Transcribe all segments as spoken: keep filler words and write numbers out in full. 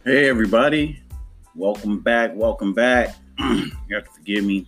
Hey everybody, welcome back. Welcome back. You have to forgive me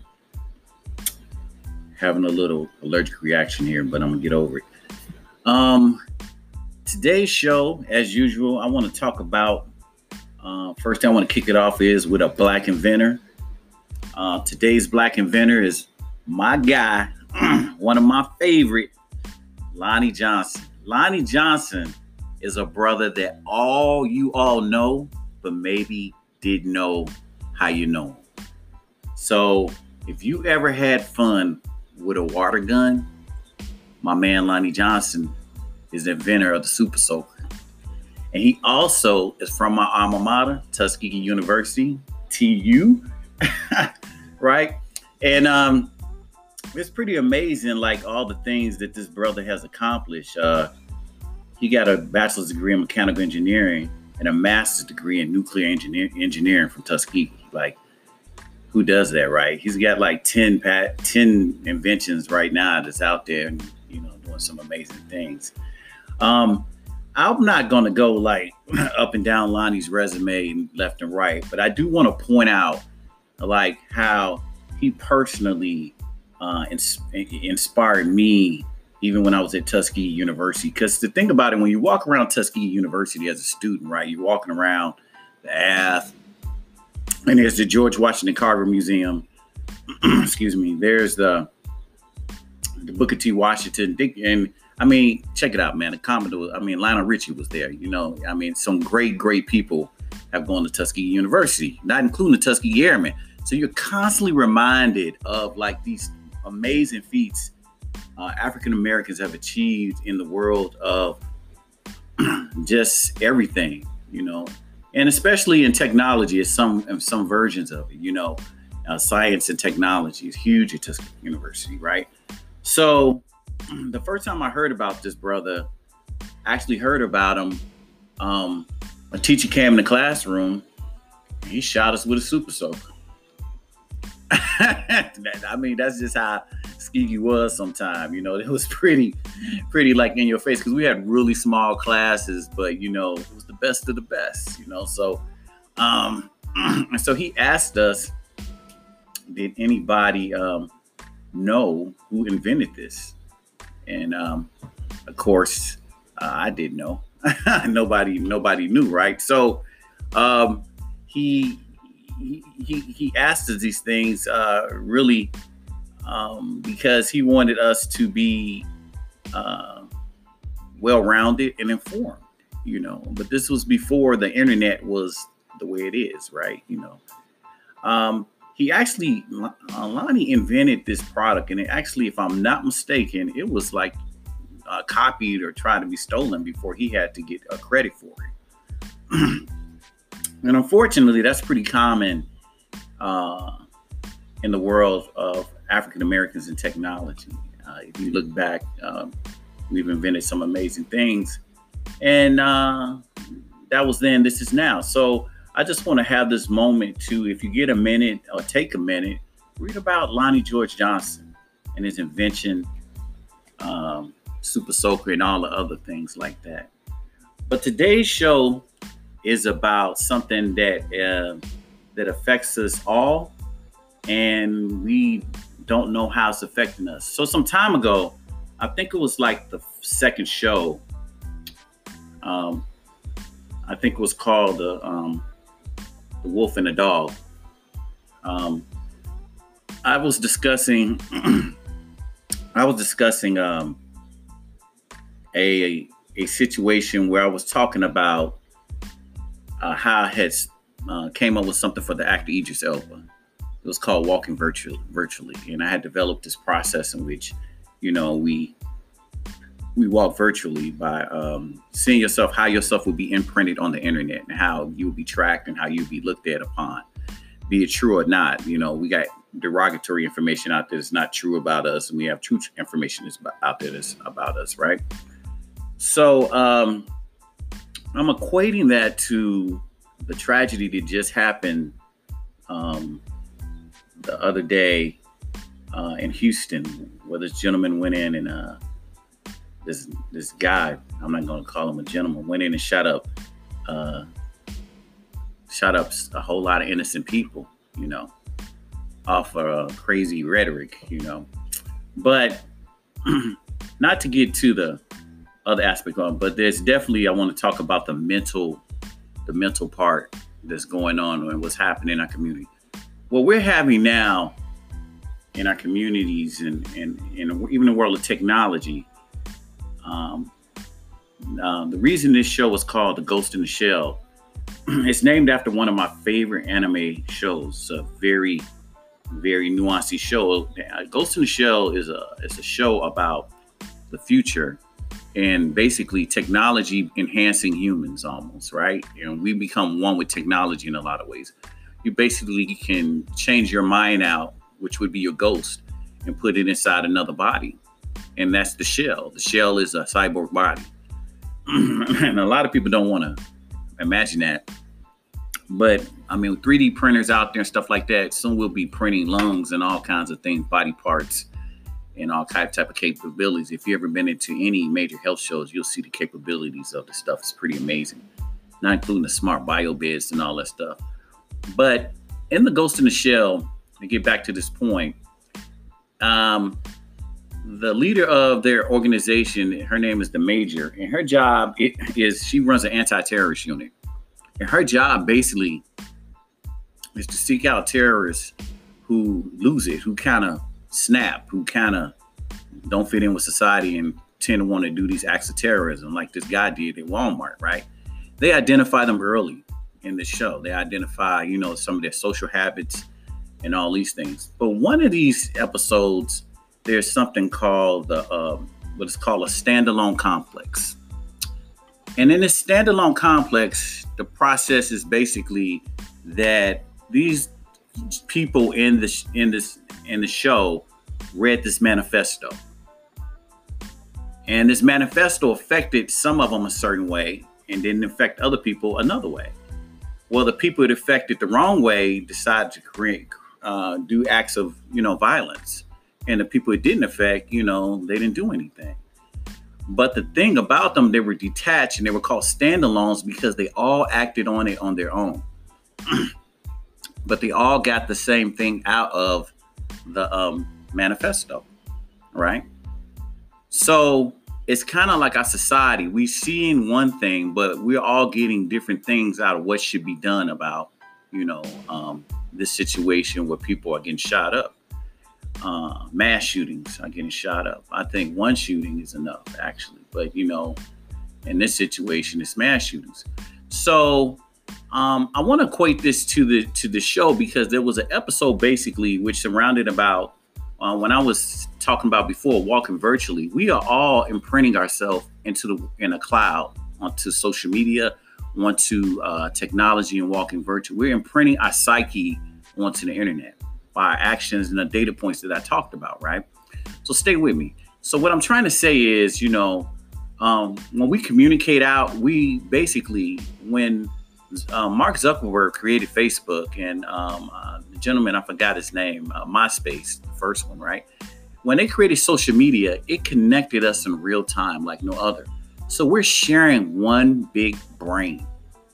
having a little allergic reaction here, but I'm gonna get over it. Um, today's show, as usual, I want to talk about. Uh, first thing I want to kick it off is with a black inventor. Uh, today's black inventor is my guy, one of my favorite, Lonnie Johnson. Lonnie Johnson is a brother that all you all know, but maybe didn't know how you know him. So if you ever had fun with a water gun, my man Lonnie Johnson is the inventor of the Super Soaker. And he also is from my alma mater, Tuskegee University, T U, right? And um, it's pretty amazing, like all the things that this brother has accomplished. Uh, he got a bachelor's degree in mechanical engineering and a master's degree in nuclear engineer- engineering from Tuskegee. Like, who does that, right? He's got like ten, pat- ten inventions right now that's out there and, you know, doing some amazing things. Um, I'm not going to go like up and down Lonnie's resume left and right, but I do want to point out like how he personally uh, ins- inspired me even when I was at Tuskegee University. Because the thing about it, when you walk around Tuskegee University as a student, right, you're walking around the Ave, and there's the George Washington Carver Museum. Excuse me. There's the the Booker T. Washington. And I mean, check it out, man. The Commodore, I mean, Lionel Richie was there. You know, I mean, some great, great people have gone to Tuskegee University, not including the Tuskegee Airmen. So you're constantly reminded of like these amazing feats uh, African Americans have achieved in the world of just everything, you know, and especially in technology, it's some some versions of it, you know, uh, science and technology is huge at Tuskegee University, right? So the first time I heard about this brother, I actually heard about him. Um, a teacher came in the classroom, and he shot us with a Super Soaker. I mean, that's just how Skeegee was sometimes. You know, it was pretty, pretty like in your face because we had really small classes, but you know, it was the best of the best. You know, so um, and so he asked us, did anybody um, know who invented this? And um, of course, uh, I didn't know. nobody, nobody knew, right? So um, he he he asked us these things uh, really um, because he wanted us to be uh, well-rounded and informed, you know. But this was before the internet was the way it is, right? You know, um, he actually uh, Lonnie invented this product, and it actually, if I'm not mistaken, it was like uh, copied or tried to be stolen before he had to get a credit for it. And unfortunately, that's pretty common uh, in the world of African Americans in technology. Uh, if you look back, um, we've invented some amazing things. And uh, that was then, this is now. So I just want to have this moment to, if you get a minute or take a minute, read about Lonnie George Johnson and his invention, um, Super Soaker, and all the other things like that. But today's show is about something that uh, that affects us all, and we don't know how it's affecting us. So some time ago, I think it was like the second show. Um, I think it was called the um, the Wolf and the Dog. Um, I was discussing. I was discussing um, a a situation where I was talking about Uh, how I had uh, came up with something for the actor Idris Elba. It was called Walking Virtually, virtually, and I had developed this process in which, you know, we we walk virtually by um, seeing yourself, how yourself will be imprinted on the internet, and how you'll be tracked and how you'll be looked at upon, be it true or not. You know, we got derogatory information out there that's not true about us, and we have true information that's out there that's about us, right? So um, I'm equating that to the tragedy that just happened um, the other day uh, in Houston, where this gentleman went in and uh, this this guy, I'm not going to call him a gentleman, went in and shot up uh, shot up a whole lot of innocent people, you know, off of uh, crazy rhetoric, you know. But not to get to the other aspect of it, but there's definitely, I want to talk about the mental, the mental part that's going on and what's happening in our community. What we're having now in our communities and, and, and even the world of technology, um, uh, the reason this show was called The Ghost in the Shell, it's named after one of my favorite anime shows. A very, very nuanced show. Ghost in the Shell is a is a show about the future and basically technology enhancing humans almost, right? And we become one with technology in a lot of ways. You basically can change your mind out, which would be your ghost, and put it inside another body. And that's the shell. The shell is a cyborg body. And a lot of people don't want to imagine that. But I mean, three D printers out there and stuff like that, soon we'll be printing lungs and all kinds of things, body parts and all type of capabilities. If you've ever been into any major health shows, you'll see the capabilities of the stuff. It's pretty amazing, not including the smart bio beds and all that stuff. But in the Ghost in the Shell, to get back to this point, um, the leader of their organization, her name is the Major, and her job is she runs an anti-terrorist unit. And her job basically is to seek out terrorists who lose it, who kind of snap, who kind of don't fit in with society and tend to want to do these acts of terrorism like this guy did at Walmart, right? They identify them early in the show. They identify, you know, some of their social habits and all these things. But one of these episodes, there's something called the uh, what is called a standalone complex. And in this standalone complex, the process is basically that these people in this in this in the show read this manifesto. And this manifesto affected some of them a certain way and didn't affect other people another way. Well, the people it affected the wrong way decided to create uh, do acts of, you know, violence. And the people it didn't affect, you know, they didn't do anything. But the thing about them, they were detached and they were called standalones because they all acted on it on their own. But they all got the same thing out of the um, manifesto, right? So it's kind of like our society. We seeing one thing, but we're all getting different things out of what should be done about, you know, um, this situation where people are getting shot up. Uh, mass shootings are getting shot up. I think one shooting is enough, actually. But, you know, in this situation, it's mass shootings. So um, I want to equate this to the to the show because there was an episode basically which surrounded about uh, when I was talking about before walking virtually. We are all imprinting ourselves into the in a cloud onto social media, onto uh, technology and walking virtual. We're imprinting our psyche onto the internet by our actions and the data points that I talked about, right? So stay with me. So what I'm trying to say is, you know, um, when we communicate out, we basically, when uh, Mark Zuckerberg created Facebook and um, uh, the gentleman, I forgot his name, uh, MySpace, the first one, right? When they created social media, it connected us in real time like no other. So we're sharing one big brain.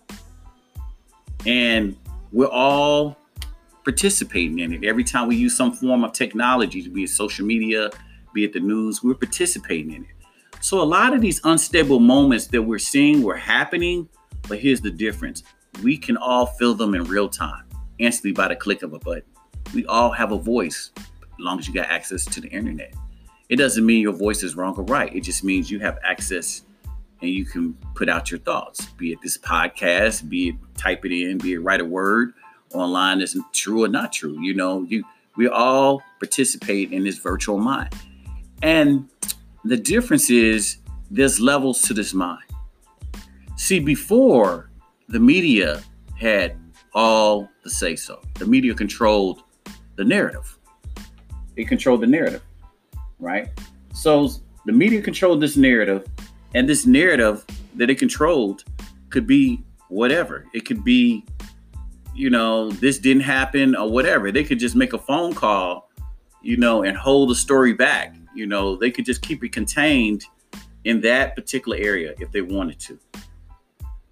And we're all participating in it. Every time we use some form of technology, be it social media, be it the news, we're participating in it. So a lot of these unstable moments that we're seeing were happening, but here's the difference. We can all feel them in real time, instantly by the click of a button. We all have a voice, as long as you got access to the internet. It doesn't mean your voice is wrong or right. It just means you have access and you can put out your thoughts, be it this podcast, be it type it in, be it write a word online isn't true or not true. You know, you we all participate in this virtual mind. And the difference is there's levels to this mind. See, before the media had all the say so. The media controlled the narrative. It controlled the narrative, right? So the media controlled this narrative, and this narrative that it controlled could be whatever. It could be, you know, this didn't happen or whatever. They could just make a phone call, you know, and hold the story back. You know, they could just keep it contained in that particular area if they wanted to.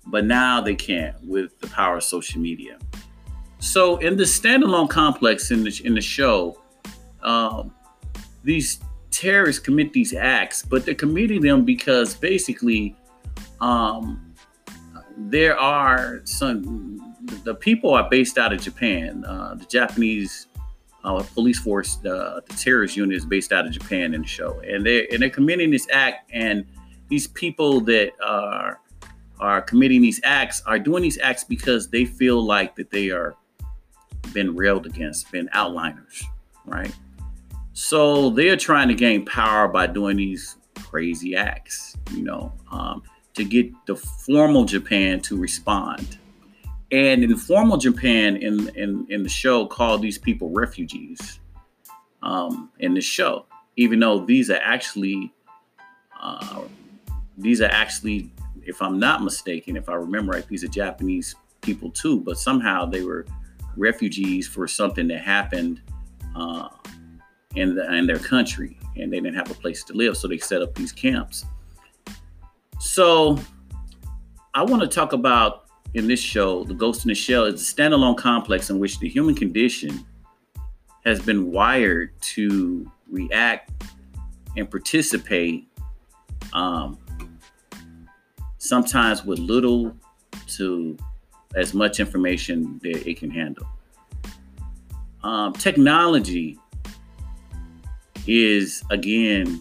but now they can't with the power of social media. So in the standalone complex in the in the show, um, these terrorists commit these acts, but they're committing them because basically um, there are some. The people are based out of Japan. Uh, the Japanese uh, police force, uh, the terrorist unit, is based out of Japan in the show, and they and they're committing this act. And these people that are are committing these acts are doing these acts because they feel like that they are been railed against, been outliners, right? So they're trying to gain power by doing these crazy acts, you know, um, to get the formal Japan to respond. And informal Japan in, in, in the show called these people refugees um, in the show, even though these are actually, uh, these are actually, if I'm not mistaken, if I remember right, these are Japanese people too, but somehow they were refugees for something that happened uh, in, the, in their country, and they didn't have a place to live, so they set up these camps. So I want to talk about, in this show, The Ghost in the Shell is a standalone complex in which the human condition has been wired to react and participate, um, sometimes with little to as much information that it can handle. Um, technology is, again,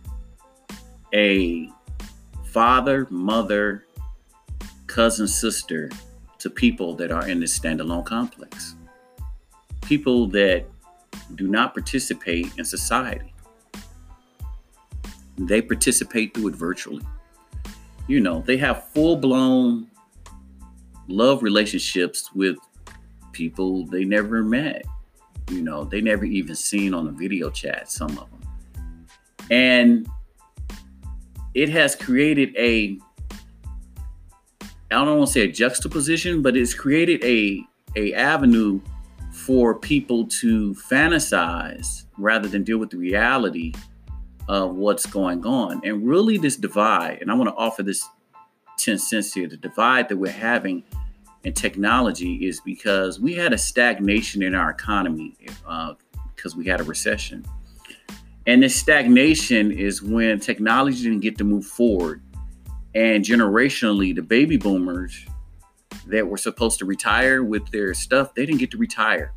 a father, mother, cousin, sister to people that are in this standalone complex. People that do not participate in society. They participate through it virtually. You know, they have full-blown love relationships with people they never met. You know, they never even seen on a video chat, some of them. And it has created a, I don't want to say a juxtaposition, but it's created a, a avenue for people to fantasize rather than deal with the reality of what's going on. And really this divide, and I want to offer this ten cents here, the divide that we're having in technology is because we had a stagnation in our economy uh, because we had a recession. And this stagnation is when technology didn't get to move forward. And generationally, the baby boomers that were supposed to retire with their stuff, they didn't get to retire,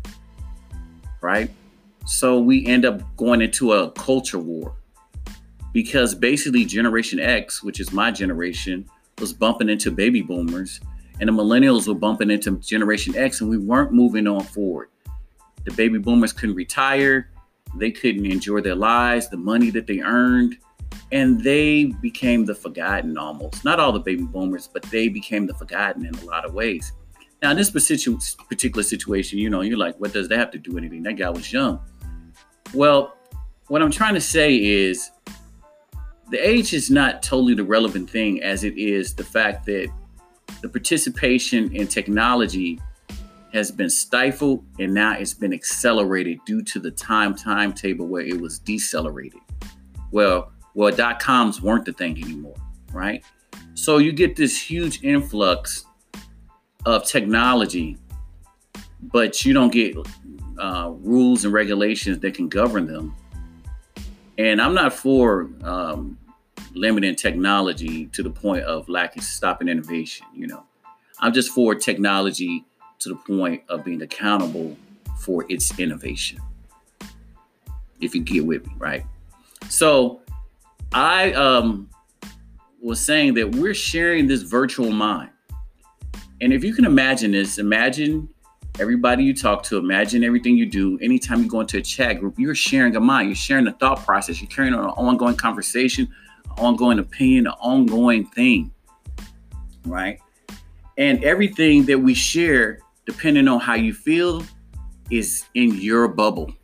right? So we end up going into a culture war because basically Generation X, which is my generation, was bumping into baby boomers, and the millennials were bumping into Generation X, and we weren't moving on forward. The baby boomers couldn't retire. They couldn't enjoy their lives, the money that they earned. And they became the forgotten almost. Not all the baby boomers, but they became the forgotten in a lot of ways. Now, in this particular situation, you know, you're like, what does that have to do with anything? That guy was young. Well, what I'm trying to say is the age is not totally the relevant thing as it is the fact that the participation in technology has been stifled and now it's been accelerated due to the time timetable where it was decelerated. Well, well, dot coms weren't the thing anymore, right? So you get this huge influx of technology, but you don't get uh, rules and regulations that can govern them. And I'm not for um, limiting technology to the point of lacking stopping innovation. You know, I'm just for technology to the point of being accountable for its innovation. If you get with me, right? So I um, was saying that we're sharing this virtual mind. And if you can imagine this, imagine everybody you talk to, imagine everything you do. Anytime you go into a chat group, you're sharing a mind, you're sharing a thought process, you're carrying on an ongoing conversation, an ongoing opinion, an ongoing thing, right? And everything that we share, depending on how you feel, is in your bubble.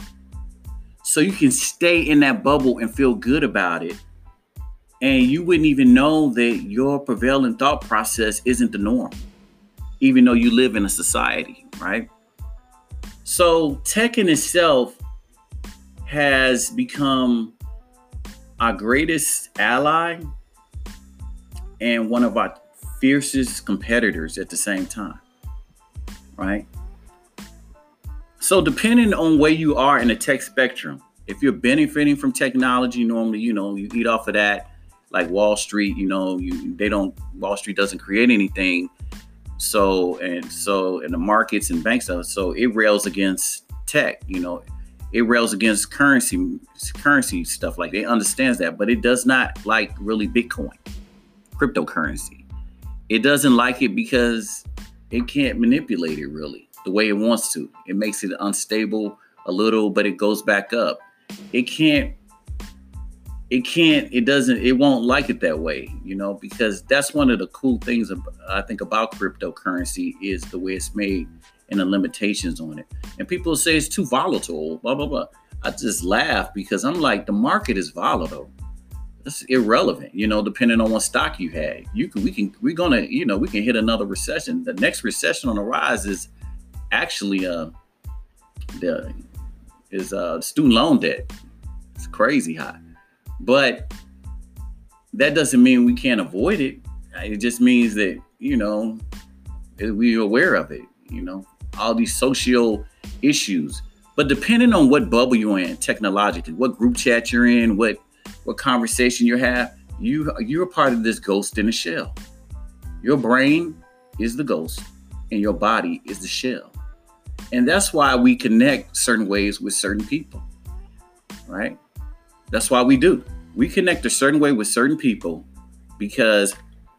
So you can stay in that bubble and feel good about it. And you wouldn't even know that your prevailing thought process isn't the norm, even though you live in a society, right? So tech in itself has become our greatest ally and one of our fiercest competitors at the same time, right? So depending on where you are in the tech spectrum, if you're benefiting from technology, normally, you know, you eat off of that, like Wall Street, you know, you, they don't, Wall Street doesn't create anything. So, and so in the markets and banks, so it rails against tech, you know, it rails against currency, currency stuff like that. It understands that, but it does not like really Bitcoin, cryptocurrency. It doesn't like it because it can't manipulate it really the way it wants to. It makes it unstable a little, but it goes back up. It can't, it can't, it doesn't, it won't like it that way, you know, because that's one of the cool things I think about cryptocurrency is the way it's made and the limitations on it. And people say it's too volatile, blah, blah, blah. I just laugh because I'm like, the market is volatile. It's irrelevant, you know, depending on what stock you had. You can, we can, we're gonna, you know, we can hit another recession. The next recession on the rise is actually uh, the is uh, student loan debt. It's crazy high, but that doesn't mean we can't avoid it. It just means that, you know, we're aware of it. You know, all these social issues. But depending on what bubble you're in technologically, what group chat you're in, what what conversation you have, you you're a part of this ghost in a shell. Your brain is the ghost and your body is the shell. And that's why we connect certain ways with certain people, right? That's why we do. We connect a certain way with certain people because,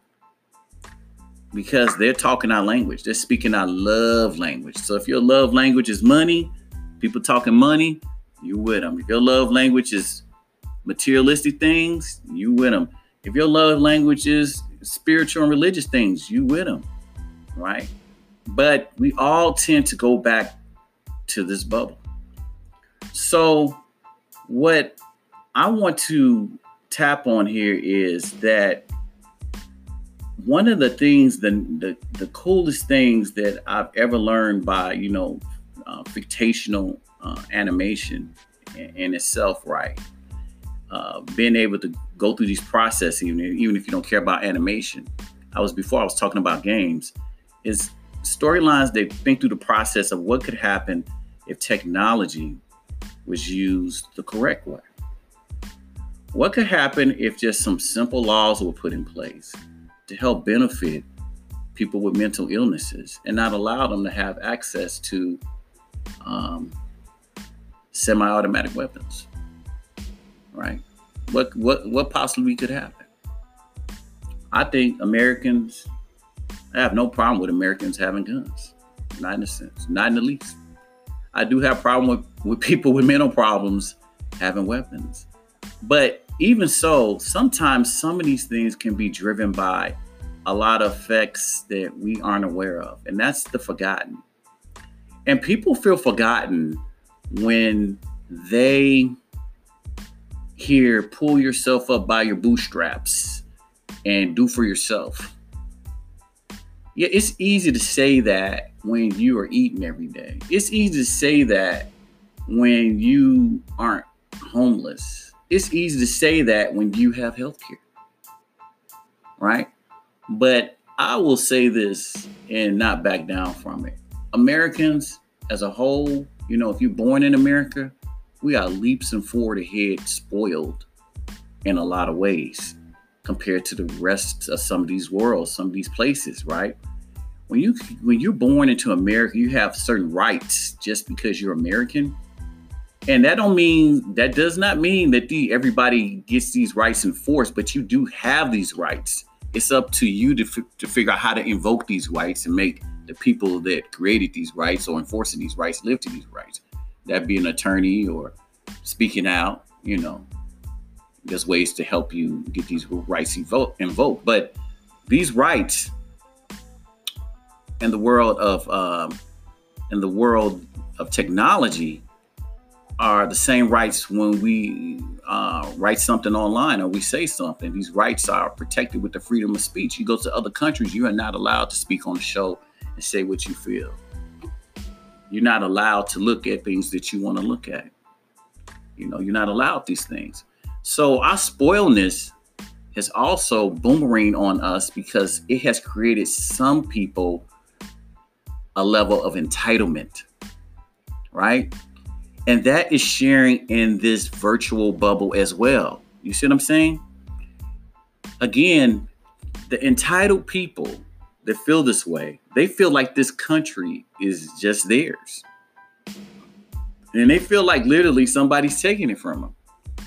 because they're talking our language. They're speaking our love language. So if your love language is money, people talking money, you with them. If your love language is materialistic things, you with them. If your love language is spiritual and religious things, you with them, right? But we all tend to go back to this bubble. So what I want to tap on here is that one of the things, the, the, the coolest things that I've ever learned by, you know, uh, fictional uh, animation in, in itself, right? Uh, being able to go through these processes, even, even if you don't care about animation. I was before I was talking about games, is storylines that think through the process of what could happen if technology was used the correct way. What could happen if just some simple laws were put in place to help benefit people with mental illnesses and not allow them to have access to um, semi-automatic weapons, right? What what what possibly could happen? I think Americans, I have no problem with Americans having guns, not in a sense, not in the least. I do have a problem with, with people with mental problems having weapons. But even so, sometimes some of these things can be driven by a lot of effects that we aren't aware of. And that's the forgotten. And people feel forgotten when they hear pull yourself up by your bootstraps and do for yourself. Yeah, it's easy to say that when you are eating every day. It's easy to say that when you aren't homeless. It's easy to say that when you have health care, right? But I will say this and not back down from it. Americans as a whole, you know, if you're born in America, we are leaps and forward ahead spoiled in a lot of ways compared to the rest of some of these worlds, some of these places, right? When you when you're born into America, you have certain rights just because you're American. And that don't mean, that does not mean that the everybody gets these rights enforced, but you do have these rights. It's up to you to, f- to figure out how to invoke these rights and make the people that created these rights or enforcing these rights live to these rights. That be an attorney or speaking out, you know, there's ways to help you get these rights invo- invoked. But these rights in the world of um, in the world of technology are the same rights when we uh, write something online or we say something. These rights are protected with the freedom of speech. You go to other countries, you are not allowed to speak on the show and say what you feel. You're not allowed to look at things that you want to look at. You know, you're not allowed these things. So our spoiledness has also boomerang on us because it has created some people a level of entitlement, right? And that is sharing in this virtual bubble as well. You see what I'm saying? Again, the entitled people that feel this way, they feel like this country is just theirs. And they feel like literally somebody's taking it from them.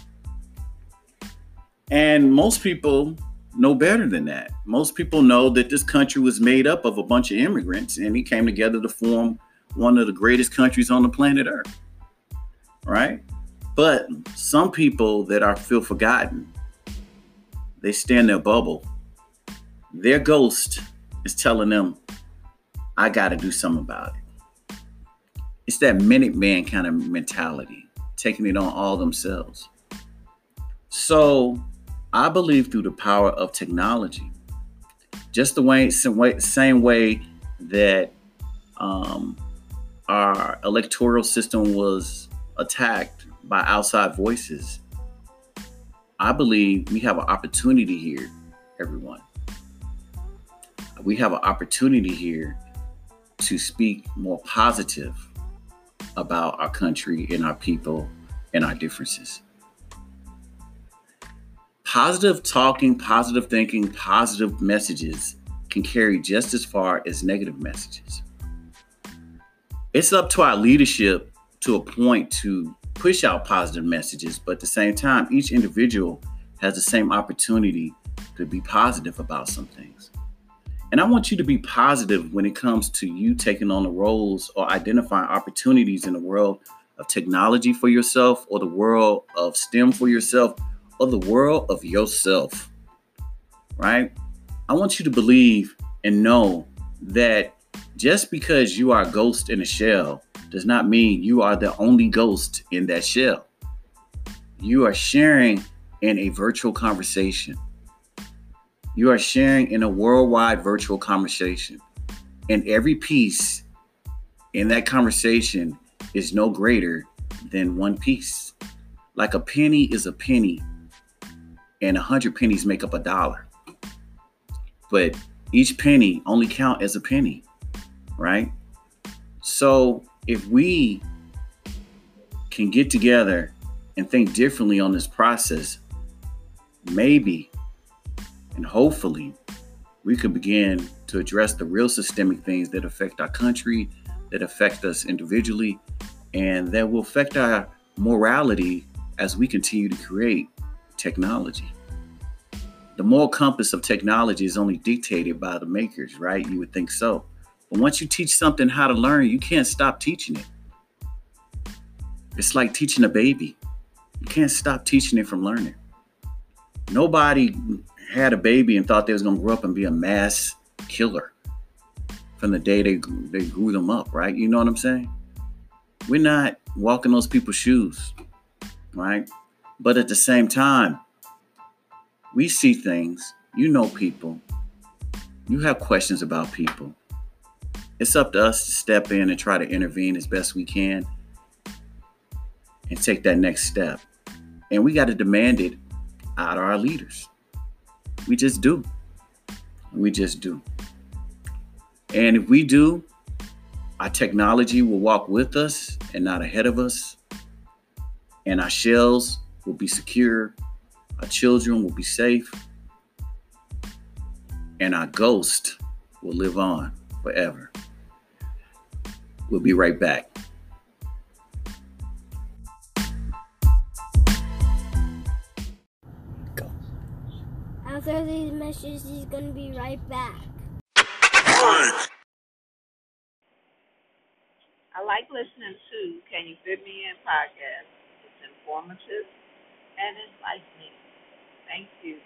And most people know better than that. Most people know that this country was made up of a bunch of immigrants and it came together to form one of the greatest countries on the planet Earth. Right? But some people that are feel forgotten, they stay in their bubble. Their ghost is telling them, I got to do something about it. It's that Minuteman kind of mentality, taking it on all themselves. So I believe through the power of technology, just the way, same way that um, our electoral system was attacked by outside voices, I believe we have an opportunity here, everyone. We have an opportunity here to speak more positive about our country and our people and our differences. Positive talking, positive thinking, positive messages can carry just as far as negative messages. It's up to our leadership to a point to push out positive messages, but at the same time, each individual has the same opportunity to be positive about some things. And I want you to be positive when it comes to you taking on the roles or identifying opportunities in the world of technology for yourself, or the world of STEM for yourself, or the world of yourself, right? I want you to believe and know that just because you are a ghost in a shell does not mean you are the only ghost in that shell. You are sharing in a virtual conversation. You are sharing in a worldwide virtual conversation. And every piece in that conversation is no greater than one piece. Like a penny is a penny, and a hundred pennies make up a dollar. But each penny only count as a penny, right? So if we can get together and think differently on this process, maybe and hopefully we could begin to address the real systemic things that affect our country, that affect us individually, and that will affect our morality as we continue to create technology. The moral compass of technology is only dictated by the makers, right? You would think so. But once you teach something how to learn, you can't stop teaching it. It's like teaching a baby. You can't stop teaching it from learning. Nobody had a baby and thought they was going to grow up and be a mass killer from the day they, they grew them up, right? You know what I'm saying? We're not walking those people's shoes, right? But at the same time, we see things, you know people, you have questions about people. It's up to us to step in and try to intervene as best we can and take that next step. And we got to demand it out of our leaders. We just do. We just do. And if we do, our technology will walk with us and not ahead of us. And our shells will be secure. Our children will be safe. And our ghost will live on forever. We'll be right back. Go. After these messages, he's going to be right back. I like listening to Can You Fit Me In podcast. It's informative and enlightening. Thank you.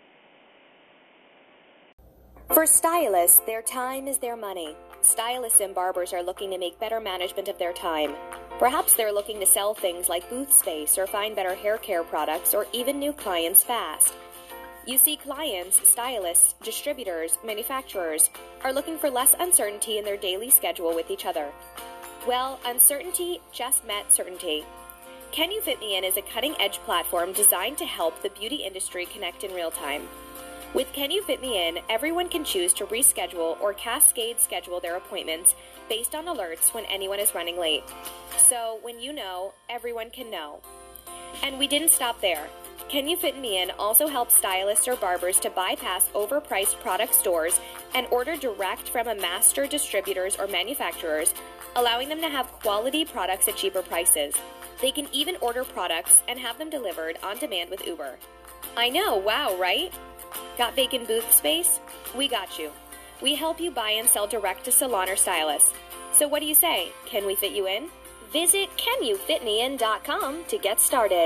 For stylists, their time is their money. Stylists and barbers are looking to make better management of their time. Perhaps they're looking to sell things like booth space or find better hair care products or even new clients fast. You see, clients, stylists, distributors, manufacturers are looking for less uncertainty in their daily schedule with each other. Well, uncertainty just met certainty. Can You Fit Me In is a cutting-edge platform designed to help the beauty industry connect in real time. With Can You Fit Me In, everyone can choose to reschedule or cascade schedule their appointments based on alerts when anyone is running late. So when you know, everyone can know. And we didn't stop there. Can You Fit Me In also helps stylists or barbers to bypass overpriced product stores and order direct from a master distributors or manufacturers, allowing them to have quality products at cheaper prices. They can even order products and have them delivered on demand with Uber. I know, wow, right? Got vacant booth space? We got you. We help you buy and sell direct to salon or stylists. So what do you say? Can we fit you in? Visit can you fit me in dot com to get started.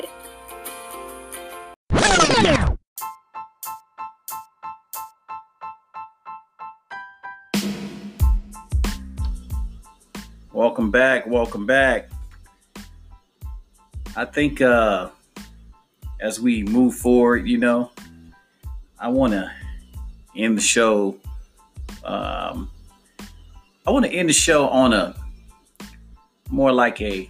Welcome back. Welcome back. I think uh, as we move forward, you know, I want to end the show. Um, I want to end the show on a more like a,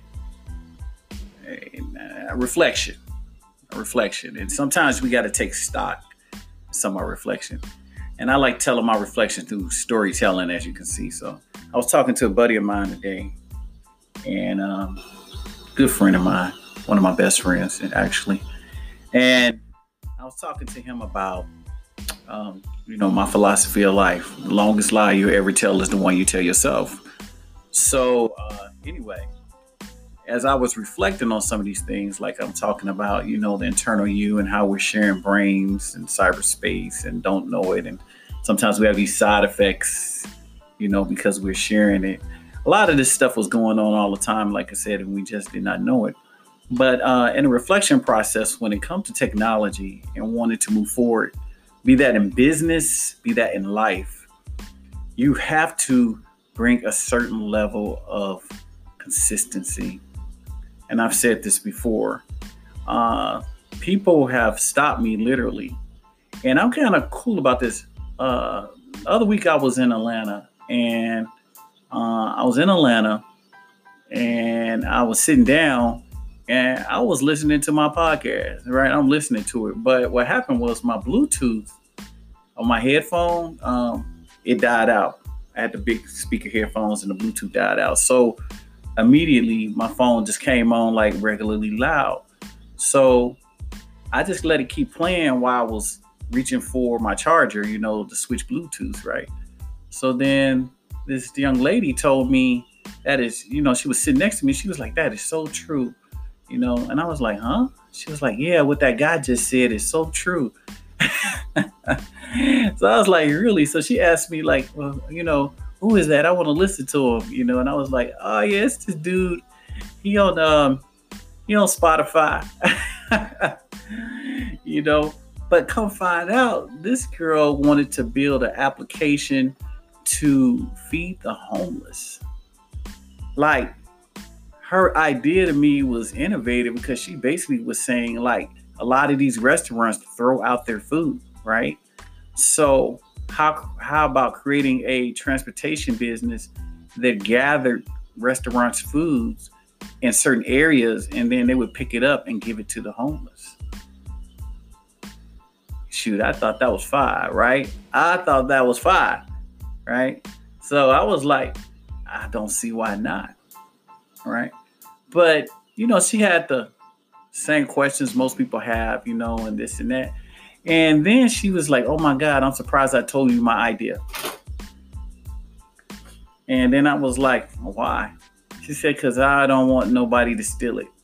a, a reflection, a reflection. And sometimes we got to take stock in some of our reflection. And I like telling my reflection through storytelling, as you can see. So I was talking to a buddy of mine today, and um, good friend of mine, one of my best friends, actually. And I was talking to him about, um, you know, my philosophy of life. The longest lie you ever tell is the one you tell yourself. So uh, anyway, as I was reflecting on some of these things, like I'm talking about, you know, the internal you and how we're sharing brains in cyberspace and don't know it. And sometimes we have these side effects, you know, because we're sharing it. A lot of this stuff was going on all the time, like I said, and we just did not know it. But uh, in the reflection process, when it comes to technology and wanting to move forward, be that in business, be that in life, you have to bring a certain level of consistency. And I've said this before. Uh, people have stopped me literally. And I'm kind of cool about this. Uh, the other week I was in Atlanta and uh, I was in Atlanta and I was sitting down and I was listening to my podcast, right? I'm listening to it. But what happened was my Bluetooth on my headphone, um, it died out. I had the big speaker headphones and the Bluetooth died out. So immediately my phone just came on like regularly loud. So I just let it keep playing while I was reaching for my charger, you know, to switch Bluetooth, right? So then this young lady told me that is, you know, she was sitting next to me. She was like, that is so true. You know, and I was like, huh? She was like, yeah, what that guy just said is so true. So I was like, really? So she asked me like, well, you know, who is that? I want to listen to him, you know? And I was like, oh yeah, it's this dude. He on, um, he on Spotify, you know, but come find out this girl wanted to build an application to feed the homeless. Like, her idea to me was innovative because she basically was saying like a lot of these restaurants throw out their food, right? So how how about creating a transportation business that gathered restaurants' foods in certain areas and then they would pick it up and give it to the homeless? Shoot, I thought that was fire, right? I thought that was fire, right? So I was like, I don't see why not. Right. But, you know, she had the same questions most people have, you know, and this and that. And then she was like, oh, my God, I'm surprised I told you my idea. And then I was like, why? She said, because I don't want nobody to steal it.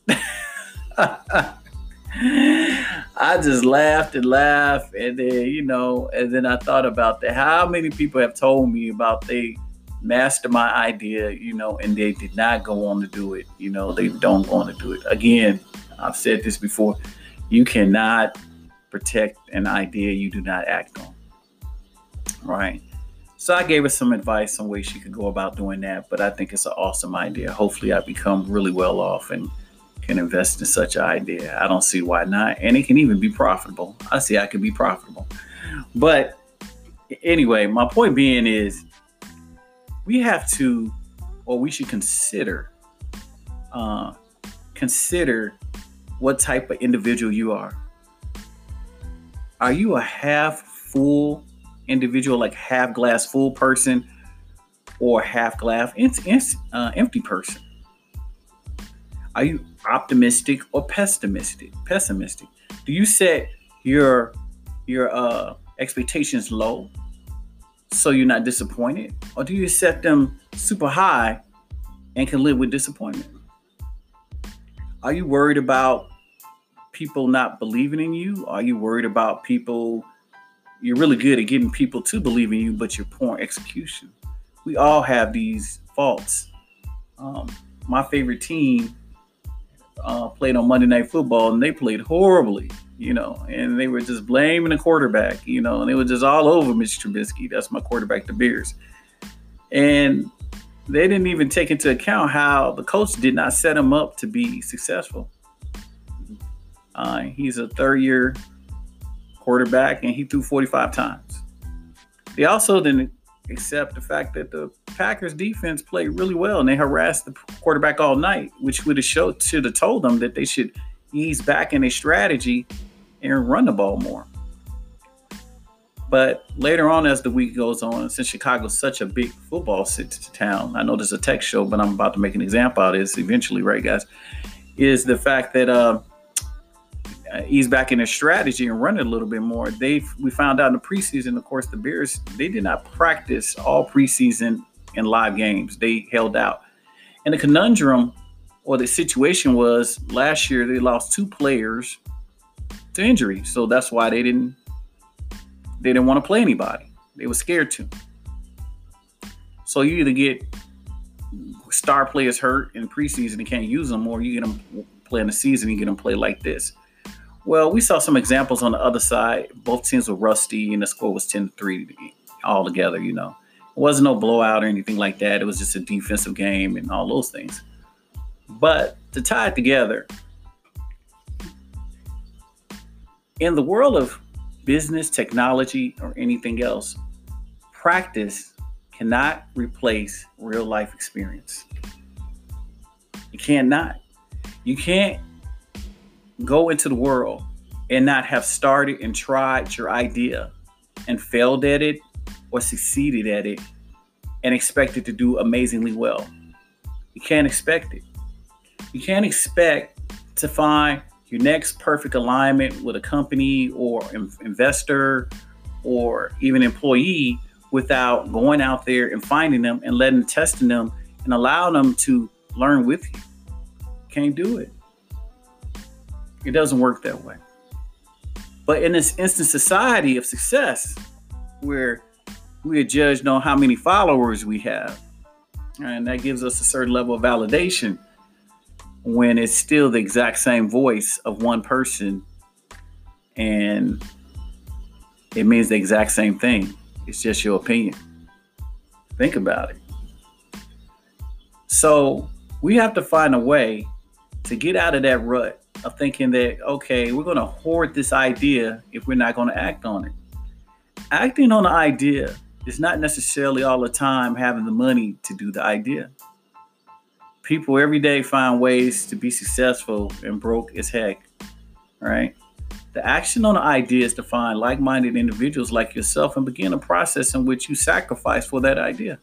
I just laughed and laughed. And then, you know, and then I thought about that. How many people have told me about they master my idea, you know, and they did not go on to do it. You know, they don't want to do it. Again, I've said this before. You cannot protect an idea you do not act on. Right. So I gave her some advice on ways she could go about doing that. But I think it's an awesome idea. Hopefully I become really well off and can invest in such an idea. I don't see why not. And it can even be profitable. I see I can be profitable. But anyway, my point being is, we have to, or we should consider, uh, consider what type of individual you are. Are you a half full individual, like half glass full person, or half glass uh, empty person? Are you optimistic or pessimistic? Pessimistic. Do you set your your uh, expectations low so you're not disappointed, or do you set them super high and can live with disappointment? Are you worried about people not believing in you? Are you worried about people? You're really good at getting people to believe in you, but you're poor execution. We all have these faults. Um, my favorite team uh, played on Monday Night Football, and they played horribly, you know, and they were just blaming the quarterback, you know, and it was just all over Mitch Trubisky. That's my quarterback, the Bears. And they didn't even take into account how the coach did not set him up to be successful. Uh, he's a third-year quarterback, and he threw forty-five times. They also didn't accept the fact that the Packers defense played really well, and they harassed the quarterback all night, which would have showed should have told them that they should ease back in their strategy and run the ball more. But later on, as the week goes on, since Chicago's such a big football town, I know there's a tech show, but I'm about to make an example out of this eventually, right, guys? Is the fact that uh, ease back in their strategy and run it a little bit more. They we found out in the preseason, of course, the Bears, they did not practice all preseason in live games. They held out. And the conundrum or the situation was last year they lost two players to injury. So that's why they didn't they didn't want to play anybody. They were scared to. So you either get star players hurt in preseason and can't use them, or you get them play in the season and you get them play like this. Well, we saw some examples on the other side. Both teams were rusty, and the score was ten to three all together, you know. It wasn't no blowout or anything like that. It was just a defensive game and all those things. But to tie it together, in the world of business, technology, or anything else, practice cannot replace real-life experience. You cannot. You can't go into the world and not have started and tried your idea and failed at it or succeeded at it and expect it to do amazingly well. You can't expect it. You can't expect to find your next perfect alignment with a company or investor or even employee without going out there and finding them and letting testing them and allowing them to learn with you. Can't do it. It doesn't work that way. But in this instant society of success, where we are judged on how many followers we have, and that gives us a certain level of validation, when it's still the exact same voice of one person, and it means the exact same thing. It's just your opinion. Think about it. So we have to find a way to get out of that rut of thinking that, okay, we're going to hoard this idea if we're not going to act on it. Acting on the idea is not necessarily all the time having the money to do the idea. People every day find ways to be successful and broke as heck, right? The action on the idea is to find like-minded individuals like yourself and begin a process in which you sacrifice for that idea.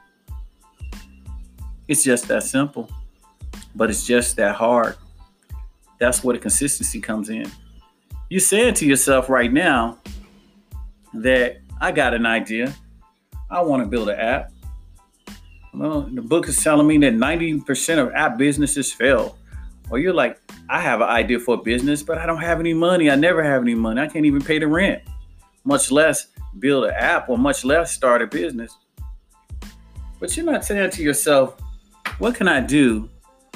It's just that simple, but it's just that hard. That's where the consistency comes in. You're saying to yourself right now that I got an idea. I want to build an app. Well, the book is telling me that ninety percent of app businesses fail. Or you're like, I have an idea for a business, but I don't have any money. I never have any money. I can't even pay the rent, much less build an app or much less start a business. But you're not saying to yourself, what can I do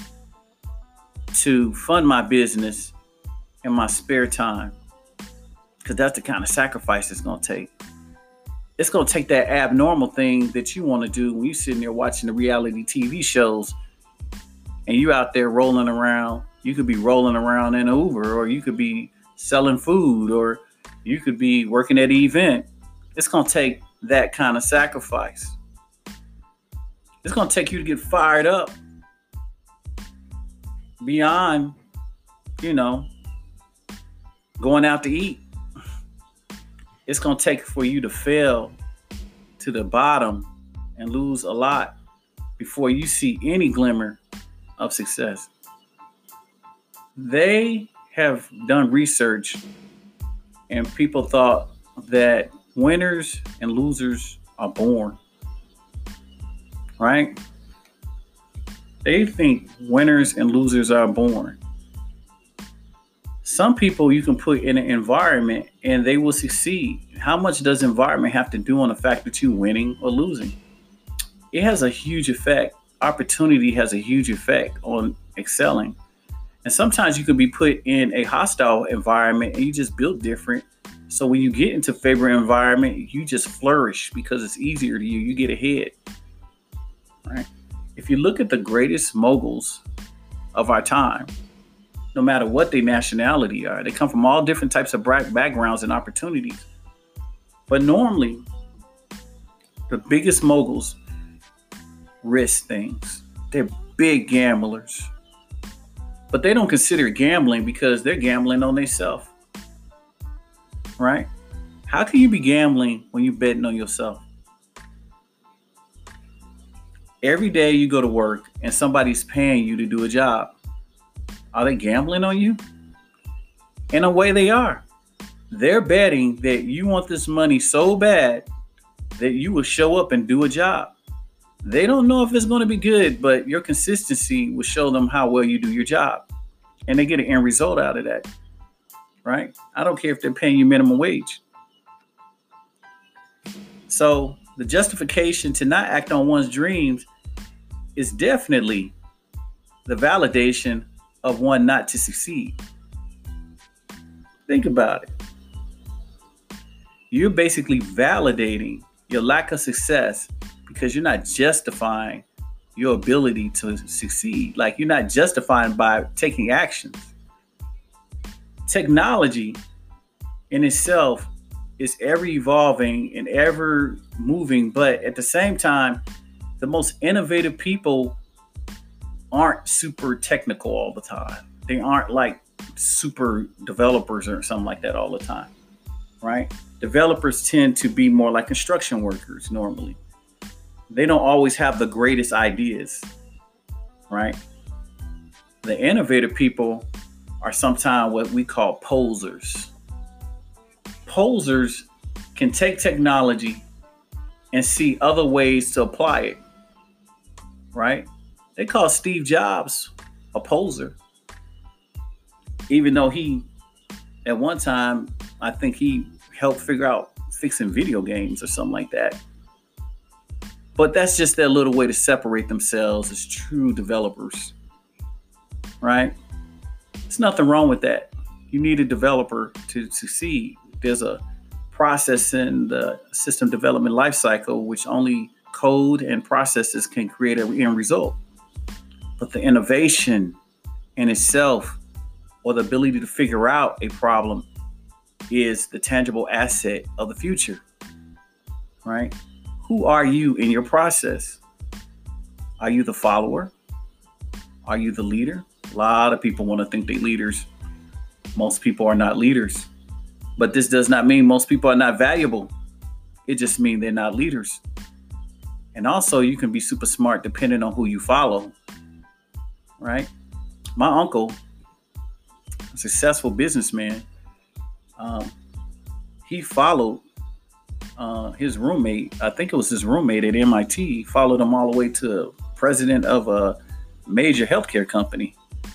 to fund my business in my spare time? Because that's the kind of sacrifice it's going to take. It's going to take that abnormal thing that you want to do when you're sitting there watching the reality T V shows and you out there rolling around. You could be rolling around in an Uber, or you could be selling food, or you could be working at an event. It's going to take that kind of sacrifice. It's going to take you to get fired up beyond you know, going out to eat. It's going to take for you to fail to the bottom and lose a lot before you see any glimmer of success. They have done research, and people thought that winners and losers are born, right? They think winners and losers are born. Some people you can put in an environment and they will succeed. How much does environment have to do on the fact that you're winning or losing? It has a huge effect. Opportunity has a huge effect on excelling. And sometimes you can be put in a hostile environment and you just build different. So when you get into favorable environment, you just flourish because it's easier to you. You get ahead, right? If you look at the greatest moguls of our time, no matter what their nationality are, they come from all different types of backgrounds and opportunities. But normally, the biggest moguls risk things. They're big gamblers. But they don't consider gambling because they're gambling on themselves. Right? How can you be gambling when you're betting on yourself? Every day you go to work and somebody's paying you to do a job. Are they gambling on you? In a way they are. They're betting that you want this money so bad that you will show up and do a job. They don't know if it's going to be good, but your consistency will show them how well you do your job. And they get an end result out of that. Right? I don't care if they're paying you minimum wage. So the justification to not act on one's dreams is definitely the validation of one not to succeed. Think about it. You're basically validating your lack of success because you're not justifying your ability to succeed. Like you're not justifying by taking actions. Technology in itself is ever evolving and ever moving, but at the same time, the most innovative people aren't super technical all the time. They aren't like super developers or something like that all the time, right? Developers tend to be more like construction workers normally. They don't always have the greatest ideas, right? The innovative people are sometimes what we call posers. Posers can take technology and see other ways to apply it, right? They call Steve Jobs a poser, even though he, at one time, I think he helped figure out fixing video games or something like that. But that's just their little way to separate themselves as true developers, right? There's nothing wrong with that. You need a developer to succeed. There's a process in the system development lifecycle which only code and processes can create an end result. But the innovation in itself, or the ability to figure out a problem, is the tangible asset of the future, right? Who are you in your process? Are you the follower? Are you the leader? A lot of people want to think they're leaders. Most people are not leaders. But this does not mean most people are not valuable. It just means they're not leaders. And also, you can be super smart depending on who you follow, right? My uncle, a successful businessman, um, he followed uh, his roommate. I think it was his roommate at M I T, followed him all the way to president of a major healthcare company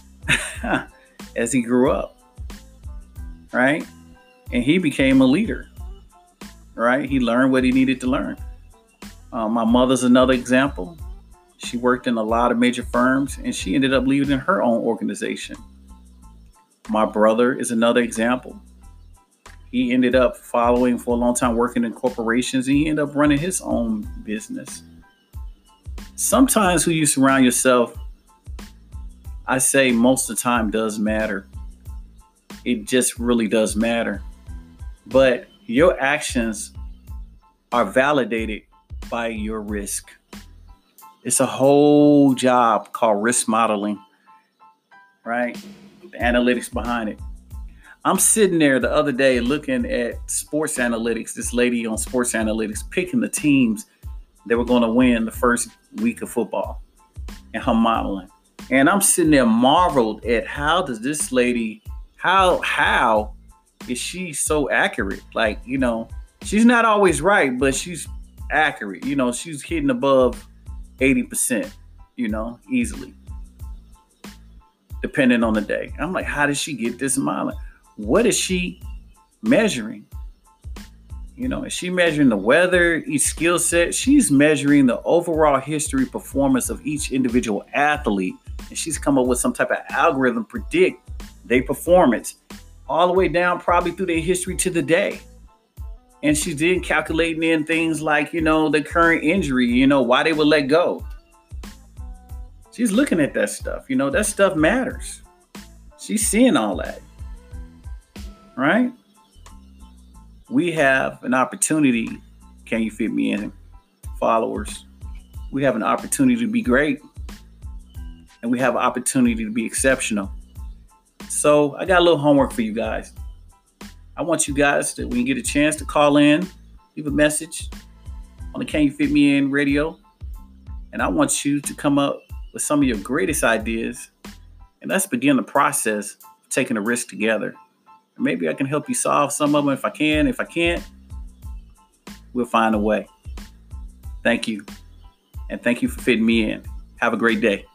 as he grew up, right? And he became a leader, right? He learned what he needed to learn. Uh, my mother's another example. She worked in a lot of major firms and she ended up leading her own organization. My brother is another example. He ended up following for a long time, working in corporations, and he ended up running his own business. Sometimes who you surround yourself, I say most of the time, does matter. It just really does matter. But your actions are validated by your risk. It's a whole job called risk modeling, right? the analytics behind it. I'm sitting there the other day looking at sports analytics, this lady on sports analytics picking the teams that were going to win the first week of football and her modeling. And I'm sitting there marveled at how does this lady, how, how is she so accurate? Like, you know, she's not always right, but she's accurate. You know, she's hitting above eighty percent, you know, easily, depending on the day. I'm like, how did she get this modeling? What is she measuring? You know, is she measuring the weather, each skill set? She's measuring the overall history performance of each individual athlete. And she's come up with some type of algorithm predict their performance all the way down probably through their history to the day. And she's then calculating in things like, you know, the current injury, you know, why they would let go. She's looking at that stuff. You know, that stuff matters. She's seeing all that. Right? We have an opportunity, Can You Fit Me In followers? We have an opportunity to be great. And we have an opportunity to be exceptional. So I got a little homework for you guys. I want you guys to, when you get a chance, to call in, leave a message on the Can You Fit Me In radio. And I want you to come up with some of your greatest ideas. And let's begin the process of taking a risk together. And maybe I can help you solve some of them if I can. If I can't, we'll find a way. Thank you. And thank you for fitting me in. Have a great day.